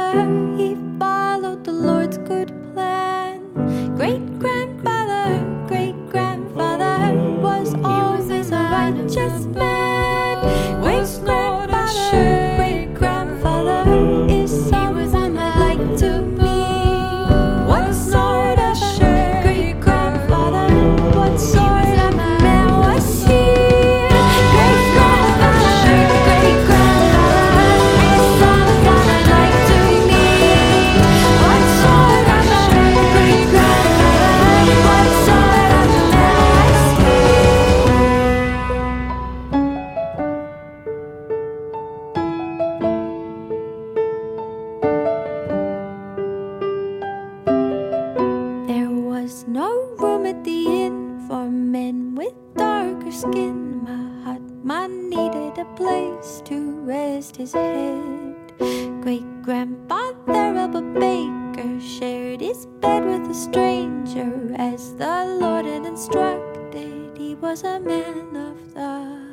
he followed the Lord's good plan. Great-grandfather, great-grandfather was always a righteous man. Great-grandfather, great-grandfather is someone I'd like to meet. What sort of great-grandfather? What sort of man was he? Great-grandfather, great-grandfather is someone I'd like to meet. What sort of great-grandfather? What sort of man was he? There was no room at the inn for men with darker skin. Mahatma needed a place to rest his head. Great-grandfather of a baker shared his bed with a stranger. As the Lord had instructed, he was a man of the